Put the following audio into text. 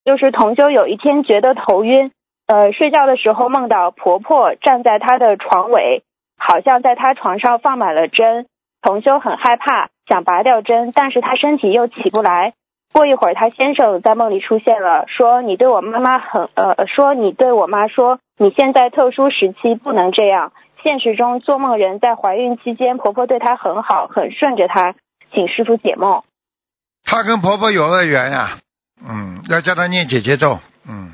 就是同修有一天觉得头晕，睡觉的时候梦到婆婆站在她的床尾，好像在她床上放满了针。同修很害怕，想拔掉针，但是她身体又起不来。过一会儿，她先生在梦里出现了，说你对我妈说你现在特殊时期不能这样。现实中做梦人在怀孕期间，婆婆对她很好，很顺着她，请师父解梦。 她跟婆婆有恶缘呀，要叫她念姐姐咒，